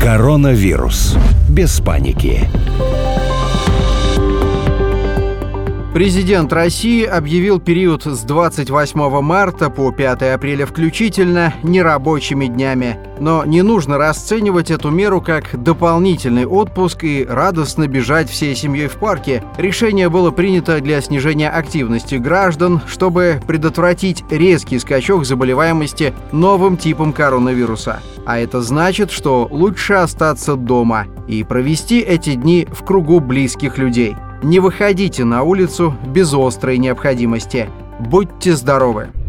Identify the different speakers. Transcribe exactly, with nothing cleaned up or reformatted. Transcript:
Speaker 1: Коронавирус. Без паники.
Speaker 2: Президент России объявил период с двадцать восьмого марта по пятое апреля включительно нерабочими днями. Но не нужно расценивать эту меру как дополнительный отпуск и радостно бежать всей семьей в парке. Решение было принято для снижения активности граждан, чтобы предотвратить резкий скачок заболеваемости новым типом коронавируса. А это значит, что лучше остаться дома и провести эти дни в кругу близких людей. Не выходите на улицу без острой необходимости. Будьте здоровы!